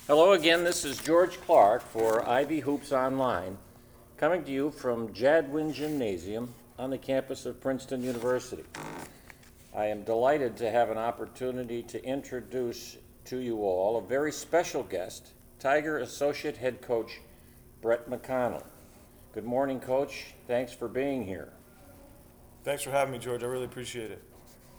Hello again, this is George Clark for Ivy Hoops Online, coming to you from Jadwin Gymnasium on the campus of Princeton University. I am delighted to have an opportunity to introduce to you all a very special guest, Tiger Associate Head Coach Brett McConnell. Good morning, Coach. Thanks for being here. Thanks for having me, George. I really appreciate it.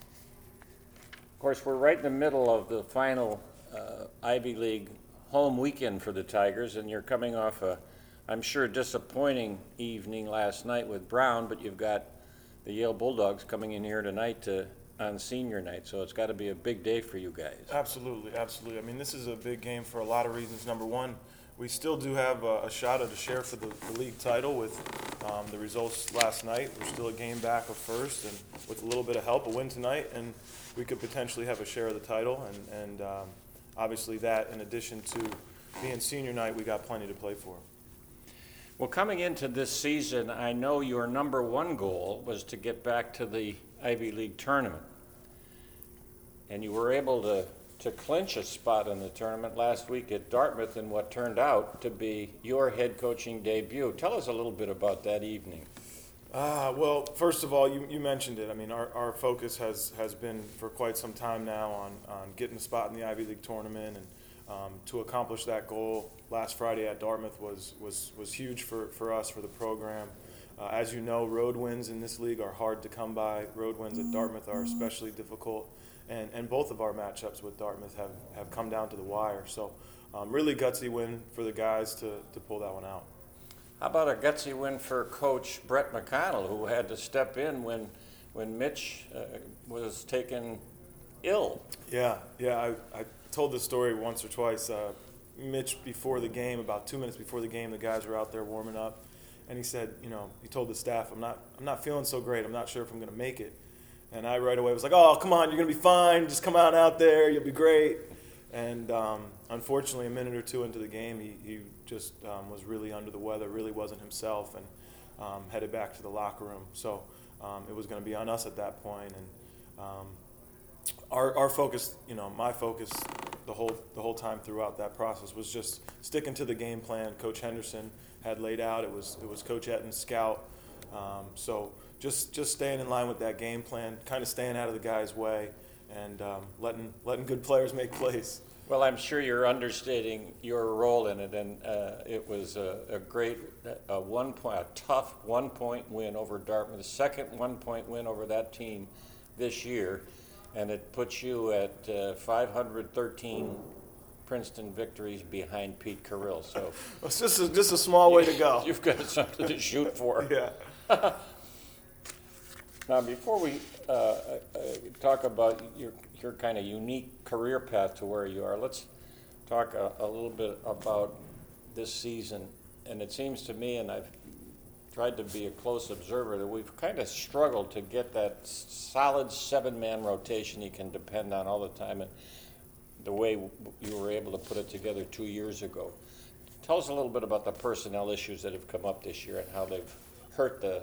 Of course, we're right in the middle of the final Ivy League home weekend for the Tigers, and you're coming off a, I'm sure, disappointing evening last night with Brown, but you've got the Yale Bulldogs coming in here tonight on senior night, so it's got to be a big day for you guys. Absolutely, absolutely. I mean, this is a big game for a lot of reasons. Number one, we still do have a shot at a share for the league title with the results last night. We're still a game back of first, and with a little bit of help, a win tonight, and we could potentially have a share of the title. And obviously that, in addition to being senior night, we got plenty to play for. Well, coming into this season, I know your number one goal was to get back to the Ivy League tournament. And you were able to clinch a spot in the tournament last week at Dartmouth in what turned out to be your head coaching debut. Tell us a little bit about that evening. Well, first of all, you mentioned it. I mean, our focus has been for quite some time now on getting a spot in the Ivy League tournament, and to accomplish that goal last Friday at Dartmouth was huge for us, for the program. As you know, road wins in this league are hard to come by. Road wins at Dartmouth are especially difficult, and both of our matchups with Dartmouth have come down to the wire. So really gutsy win for the guys to pull that one out. How about a gutsy win for Coach Brett McConnell, who had to step in when Mitch was taken ill? Yeah. I told this story once or twice. Mitch, before the game, about 2 minutes before the game, the guys were out there warming up, and he said, he told the staff, I'm not feeling so great. I'm not sure if I'm going to make it. And I right away was like, oh, come on, you're going to be fine. Just come out there. You'll be great. And unfortunately, a minute or two into the game, he just was really under the weather, really wasn't himself, and headed back to the locker room. So it was going to be on us at that point. And our focus, my focus the whole time throughout that process was just sticking to the game plan Coach Henderson had laid out. It was Coach Etten's scout. So just staying in line with that game plan, kind of staying out of the guy's way, and letting good players make plays. Well, I'm sure you're understating your role in it, and it was a great a tough 1 point win over Dartmouth, the second 1 point win over that team this year, and it puts you at 513 Princeton victories behind Pete Carrill. So it's just a small way to go. You've got something to shoot for. Yeah. Now, before we talk about your kind of unique career path to where you are, let's talk a little bit about this season. And it seems to me, and I've tried to be a close observer, that we've kind of struggled to get that solid seven-man rotation you can depend on all the time, and the way you were able to put it together 2 years ago. Tell us a little bit about the personnel issues that have come up this year and how they've hurt the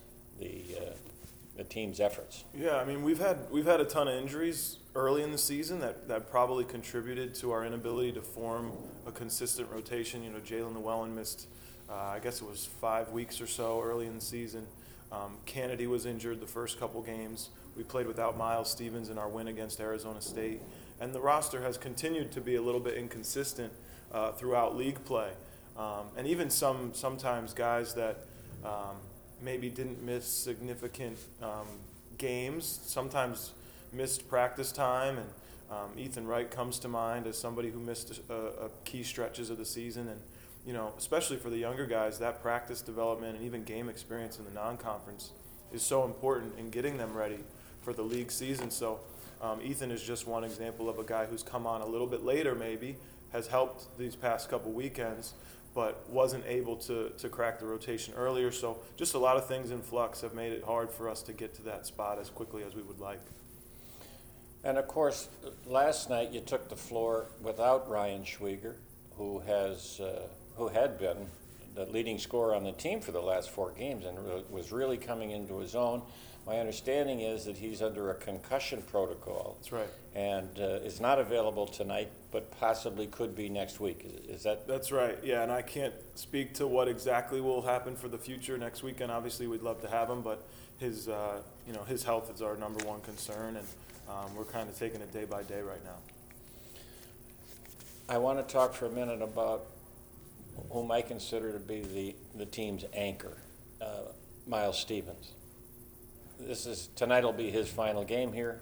team's efforts. Yeah, I mean, we've had a ton of injuries early in the season that probably contributed to our inability to form a consistent rotation. Jalen Llewellyn missed, I guess it was 5 weeks or so early in the season. Kennedy was injured the first couple games. We played without Miles Stevens in our win against Arizona State. And the roster has continued to be a little bit inconsistent throughout league play. And even sometimes guys that maybe didn't miss significant games, sometimes missed practice time, and Ethan Wright comes to mind as somebody who missed a key stretches of the season. And especially for the younger guys, that practice development and even game experience in the non-conference is so important in getting them ready for the league season. So Ethan is just one example of a guy who's come on a little bit later, maybe has helped these past couple weekends, but wasn't able to crack the rotation earlier. So just a lot of things in flux have made it hard for us to get to that spot as quickly as we would like. And of course, last night you took the floor without Ryan Schwieger, who had been the leading scorer on the team for the last 4 games and was really coming into his own. My understanding is that he's under a concussion protocol. That's right. And is not available tonight, but possibly could be next week. Is that? That's right. Yeah, and I can't speak to what exactly will happen for the future next weekend. Obviously, we'd love to have him, but his his health is our #1 concern, and we're kind of taking it day by day right now. I want to talk for a minute about whom I consider to be the team's anchor, Miles Stevens. Tonight will be his final game here,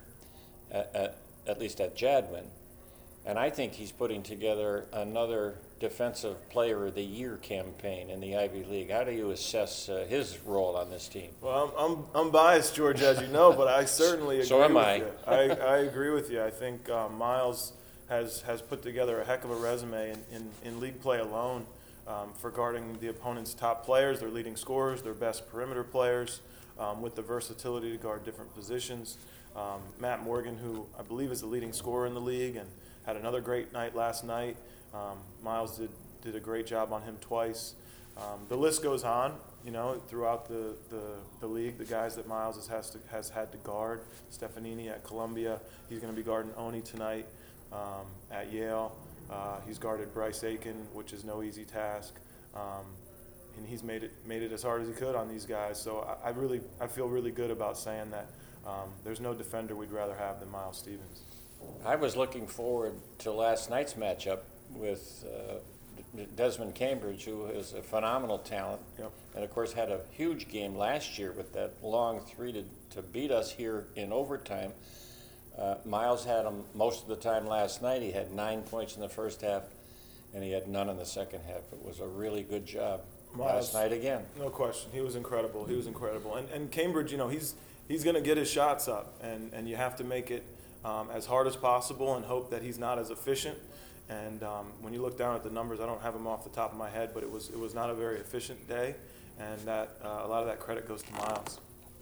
at least at Jadwin, and I think he's putting together another Defensive Player of the Year campaign in the Ivy League. How do you assess his role on this team? Well, I'm biased, George, as you know, but I certainly agree So am with I. you. I agree with you. I think Miles has put together a heck of a resume in league play alone for guarding the opponent's top players, their leading scorers, their best perimeter players, with the versatility to guard different positions. Matt Morgan, who I believe is the leading scorer in the league and had another great night last night. Miles did a great job on him twice. The list goes on, throughout the league, the guys that Miles has had to guard. Stefanini at Columbia. He's going to be guarding Oni tonight at Yale. He's guarded Bryce Aiken, which is no easy task. And he's made it as hard as he could on these guys. So I feel really good about saying that there's no defender we'd rather have than Miles Stevens. I was looking forward to last night's matchup with Desmond Cambridge, who is a phenomenal talent, Yep. and of course had a huge game last year with that long 3 to beat us here in overtime. Miles had him most of the time last night. He had 9 points in the first half, and he had none in the second half. It was a really good job last night again. No question. He was incredible. And Cambridge, he's going to get his shots up, and you have to make it as hard as possible and hope that he's not as efficient. And when you look down at the numbers, I don't have them off the top of my head, but it was not a very efficient day, and that a lot of that credit goes to Miles.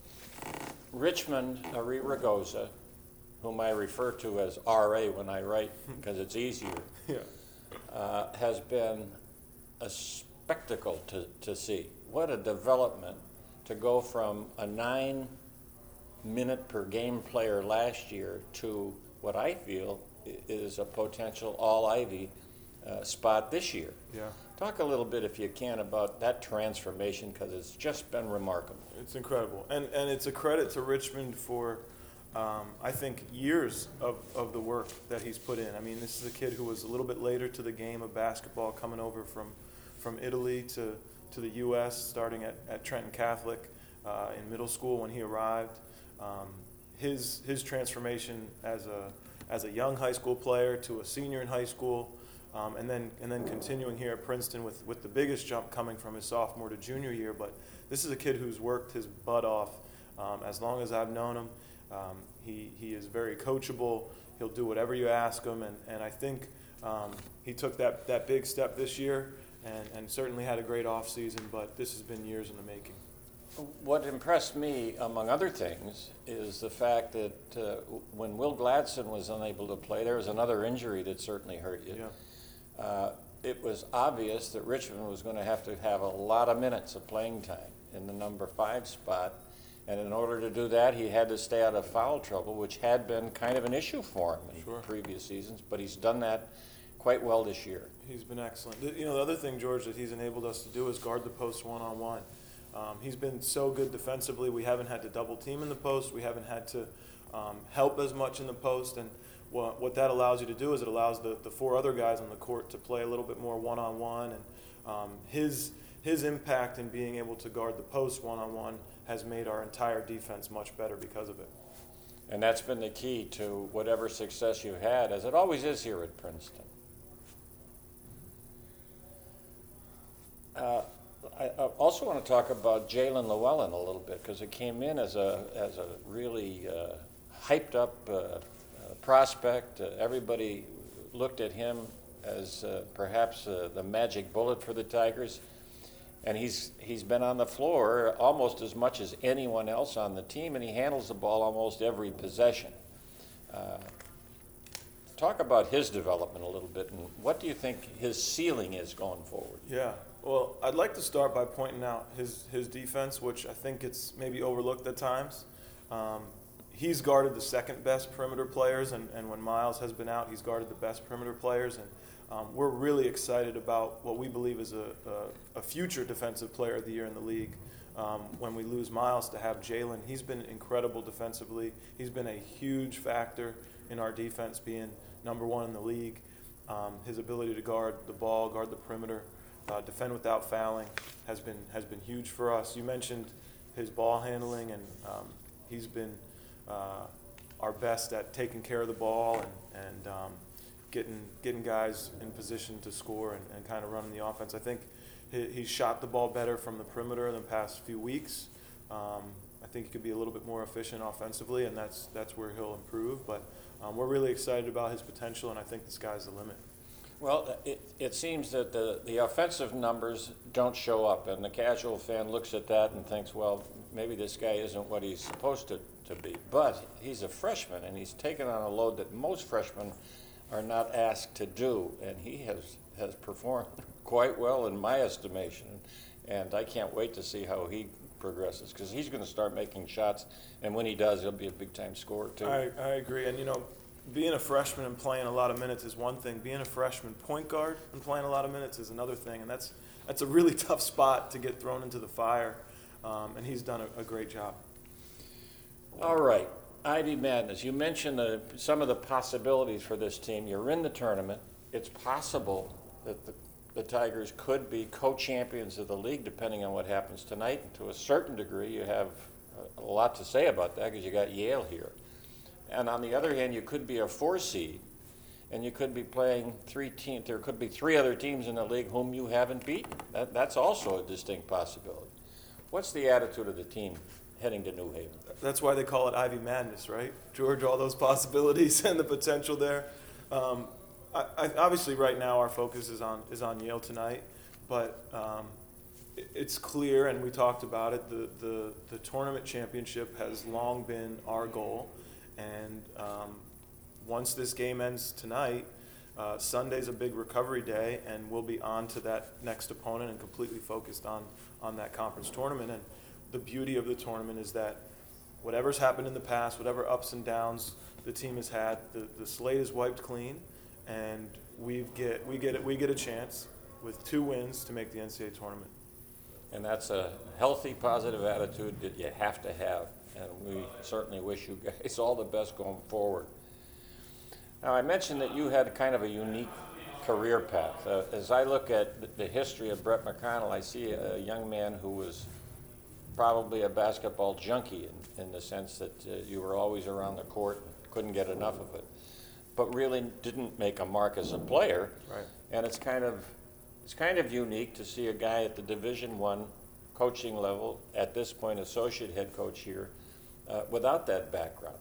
Richmond, Ari Ragosa, whom I refer to as RA when I write because it's easier, Yeah. has been a spectacle to see. What a development to go from a 9-minute per game player last year to what I feel is a potential all-Ivy spot this year. Yeah. Talk a little bit, if you can, about that transformation, because it's just been remarkable. It's incredible. And it's a credit to Richmond for, I think, years of the work that he's put in. I mean, this is a kid who was a little bit later to the game of basketball, coming over from Italy to the U.S., starting at Trenton Catholic in middle school when he arrived. His transformation as a young high school player to a senior in high school, and then continuing here at Princeton with the biggest jump coming from his sophomore to junior year. But this is a kid who's worked his butt off as long as I've known him. He is very coachable. He'll do whatever you ask him, and I think he took that big step this year and certainly had a great offseason, but this has been years in the making. What impressed me, among other things, is the fact that when Will Gladson was unable to play, there was another injury that certainly hurt you. Yeah. It was obvious that Richmond was going to have a lot of minutes of playing time in the number 5 spot, and in order to do that, he had to stay out of foul trouble, which had been kind of an issue for him in previous seasons, but he's done that quite well this year. He's been excellent. The other thing, George, that he's enabled us to do is guard the post one-on-one. He's been so good defensively. We haven't had to double team in the post. We haven't had to help as much in the post. And what that allows you to do is it allows the 4 other guys on the court to play a little bit more one-on-one. And his impact in being able to guard the post one-on-one has made our entire defense much better because of it. And that's been the key to whatever success you had, as it always is here at Princeton. I also want to talk about Jalen Llewellyn a little bit, because it came in as a really hyped up prospect. Everybody looked at him as perhaps the magic bullet for the Tigers, and he's been on the floor almost as much as anyone else on the team, and he handles the ball almost every possession. talk about his development a little bit, and what do you think his ceiling is going forward? Yeah. Well, I'd like to start by pointing out his defense, which I think it's maybe overlooked at times. He's guarded the second best perimeter players, and when Miles has been out, he's guarded the best perimeter players. And we're really excited about what we believe is a future defensive player of the year in the league. When we lose Miles, to have Jalen, he's been incredible defensively. He's been a huge factor in our defense, being number one in the league. His ability to guard the ball, guard the perimeter, defend without fouling has been huge for us. You mentioned his ball handling, and he's been our best at taking care of the ball and getting guys in position to score and kind of running the offense. I think he's shot the ball better from the perimeter in the past few weeks. I think he could be a little bit more efficient offensively, and that's where he'll improve. But we're really excited about his potential, and I think the sky's the limit. Well, it seems that the offensive numbers don't show up, and the casual fan looks at that and thinks, well, maybe this guy isn't what he's supposed to be. But he's a freshman, and he's taken on a load that most freshmen are not asked to do, and he has performed quite well in my estimation. And I can't wait to see how he progresses, because he's going to start making shots, and when he does, he'll be a big-time scorer, too. I agree, and being a freshman and playing a lot of minutes is one thing. Being a freshman point guard and playing a lot of minutes is another thing, and that's a really tough spot to get thrown into the fire, and he's done a great job. All right, Ivy Madness. You mentioned some of the possibilities for this team. You're in the tournament. It's possible that the Tigers could be co-champions of the league, depending on what happens tonight. And to a certain degree, you have a lot to say about that because you got Yale here. And on the other hand, you could be a 4 seed, and you could be playing 3 teams. There could be 3 other teams in the league whom you haven't beaten. That's also a distinct possibility. What's the attitude of the team heading to New Haven? That's why they call it Ivy Madness, right, George? All those possibilities and the potential there. Obviously, right now our focus is on Yale tonight, but it's clear, and we talked about it. The tournament championship has long been our goal. And once this game ends tonight, Sunday's a big recovery day, and we'll be on to that next opponent and completely focused on that conference tournament. And the beauty of the tournament is that whatever's happened in the past, whatever ups and downs the team has had, the slate is wiped clean, and we get a chance with 2 wins to make the NCAA tournament. And that's a healthy, positive attitude that you have to have. And we certainly wish you guys all the best going forward. Now, I mentioned that you had kind of a unique career path. As I look at the history of Brett McConnell, I see a young man who was probably a basketball junkie in the sense that you were always around the court and couldn't get enough of it, but really didn't make a mark as a player. Right. And it's kind of unique to see a guy at the Division I coaching level, at this point associate head coach here, without that background.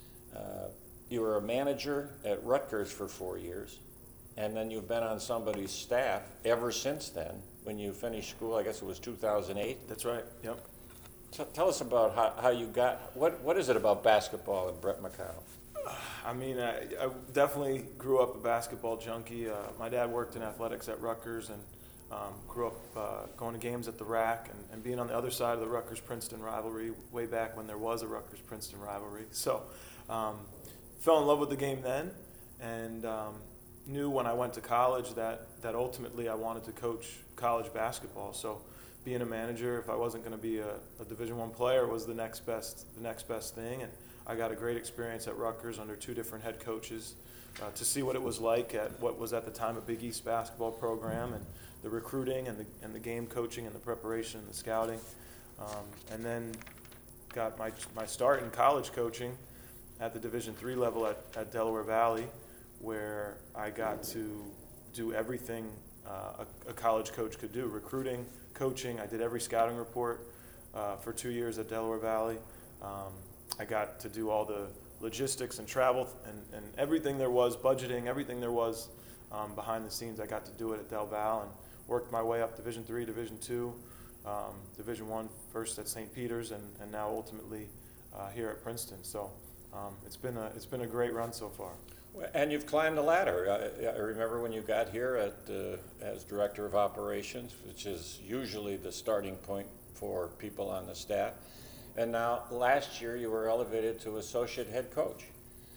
You were a manager at Rutgers for 4 years, and then you've been on somebody's staff ever since then. When you finished school, I guess it was 2008. That's right. Yep. Tell us about how you got. What is it about basketball and Brett McConnell? I mean, I definitely grew up a basketball junkie. My dad worked in athletics at Rutgers, and grew up going to games at the RAC and being on the other side of the Rutgers-Princeton rivalry way back when there was a Rutgers-Princeton rivalry. So fell in love with the game then, and knew when I went to college that ultimately I wanted to coach college basketball. So being a manager, if I wasn't going to be a Division I player, was the next best thing. And I got a great experience at Rutgers under 2 different head coaches to see what it was like at what was at the time a Big East basketball program, and the recruiting and the game coaching and the preparation and the scouting. And then got my start in college coaching at the Division III level at Delaware Valley, where I got to do everything a college coach could do: recruiting, coaching. I did every scouting report for 2 years at Delaware Valley. I got to do all the logistics and travel and everything there was, budgeting, everything there was behind the scenes. I got to do it at Del Val and worked my way up Division III, Division II, Division I, first at St. Peter's, and now ultimately here at Princeton. So it's been a great run so far. And you've climbed the ladder. I remember when you got here as Director of Operations, which is usually the starting point for people on the staff. And now, last year, you were elevated to Associate Head Coach.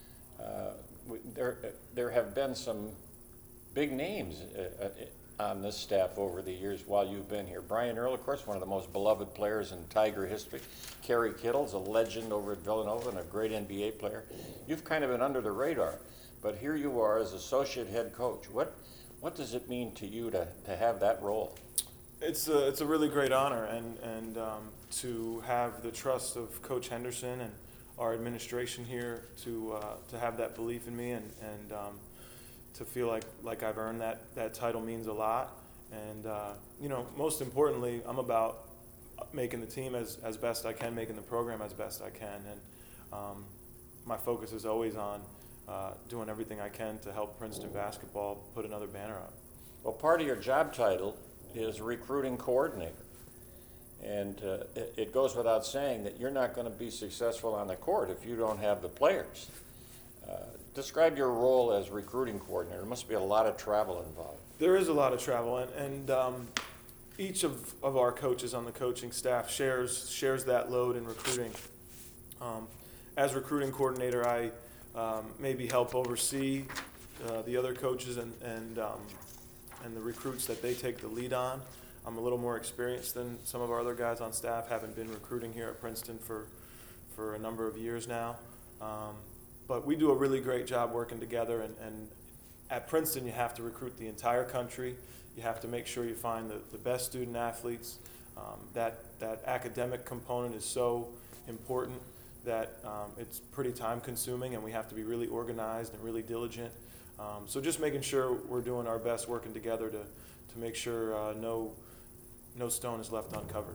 There have been some big names on this staff over the years while you've been here. Brian Earl, of course, one of the most beloved players in Tiger history. Kerry Kittle's a legend over at Villanova and a great NBA player. You've kind of been under the radar. But here you are as associate head coach. What does it mean to you to have that role? It's a really great honor, and to have the trust of Coach Henderson and our administration here to have that belief in me and to feel like I've earned that title means a lot. And most importantly, I'm about making the team as best I can, making the program as best I can, and my focus is always on doing everything I can to help Princeton basketball put another banner up. Well, part of your job title is recruiting coordinator. And it goes without saying that you're not going to be successful on the court if you don't have the players. Describe your role as recruiting coordinator. There must be a lot of travel involved. There is a lot of travel, and each of our coaches on the coaching staff shares that load in recruiting. As recruiting coordinator, I maybe help oversee the other coaches and the recruits that they take the lead on. I'm a little more experienced than some of our other guys on staff, having been recruiting here at Princeton for a number of years now. But we do a really great job working together, and at Princeton you have to recruit the entire country. You have to make sure you find the best student athletes. That academic component is so important that it's pretty time consuming, and we have to be really organized and really diligent. So just making sure we're doing our best working together to make sure no stone is left uncovered.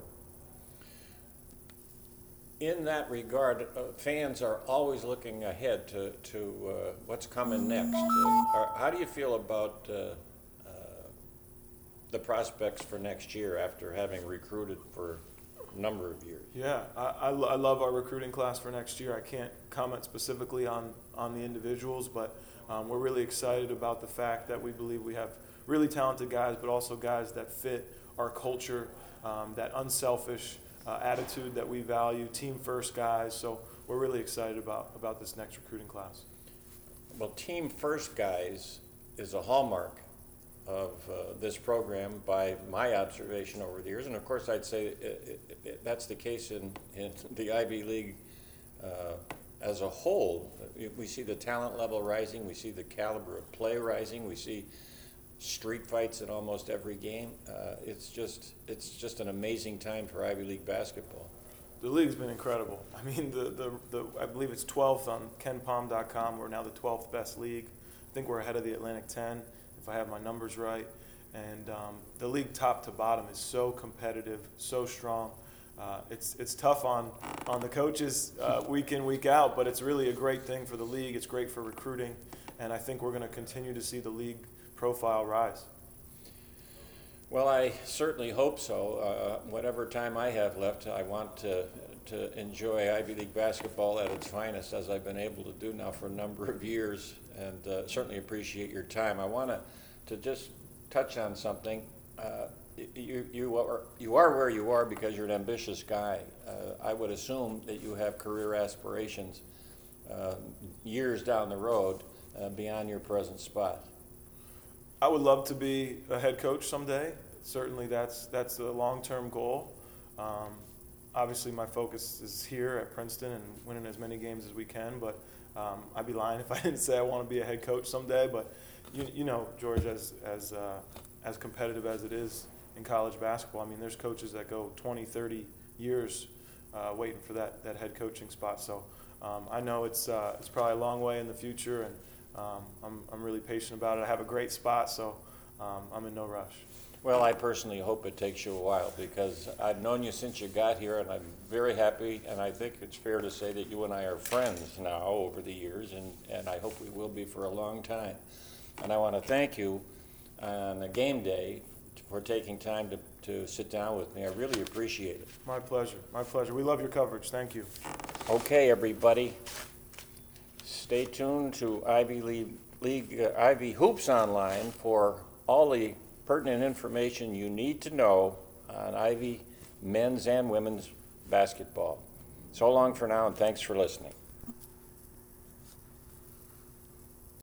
In that regard, fans are always looking ahead to what's coming next. How do you feel about the prospects for next year after having recruited for a number of years? Yeah, I love our recruiting class for next year. I can't comment specifically on the individuals, but we're really excited about the fact that we believe we have really talented guys, but also guys that fit our culture, that unselfish attitude that we value, team-first guys. So we're really excited about this next recruiting class. Well, team-first guys is a hallmark of this program by my observation over the years. And, of course, I'd say that's the case in the Ivy League as a whole. We see the talent level rising. We see the caliber of play rising. We see street fights in almost every game. It's just an amazing time for Ivy League basketball. The league's been incredible. I mean, I believe it's 12th on KenPom.com. We're now the 12th best league. I think we're ahead of the Atlantic 10, if I have my numbers right. And the league top to bottom is so competitive, so strong. It's tough on the coaches week in, week out, but it's really a great thing for the league. It's great for recruiting, and I think we're going to continue to see the league profile rise. Well, I certainly hope so. Whatever time I have left, I want to enjoy Ivy League basketball at its finest, as I've been able to do now for a number of years, and certainly appreciate your time. I want to just touch on something. You are where you are because you're an ambitious guy. I would assume that you have career aspirations years down the road beyond your present spot. I would love to be a head coach someday. Certainly that's a long-term goal. Obviously my focus is here at Princeton and winning as many games as we can, but I'd be lying if I didn't say I want to be a head coach someday. But you know, George, as competitive as it is in college basketball, I mean, there's coaches that go 20, 30 years waiting for that head coaching spot. So I know it's probably a long way in the future, and I'm really patient about it. I have a great spot, so I'm in no rush. Well, I personally hope it takes you a while, because I've known you since you got here, and I'm very happy, and I think it's fair to say that you and I are friends now over the years, and I hope we will be for a long time. And I want to thank you on the game day for taking time to sit down with me. I really appreciate it. My pleasure. My pleasure. We love your coverage. Thank you. Okay, everybody. stay tuned to Ivy Hoops Online for all the pertinent information you need to know on Ivy men's and women's basketball. So long for now, and thanks for listening.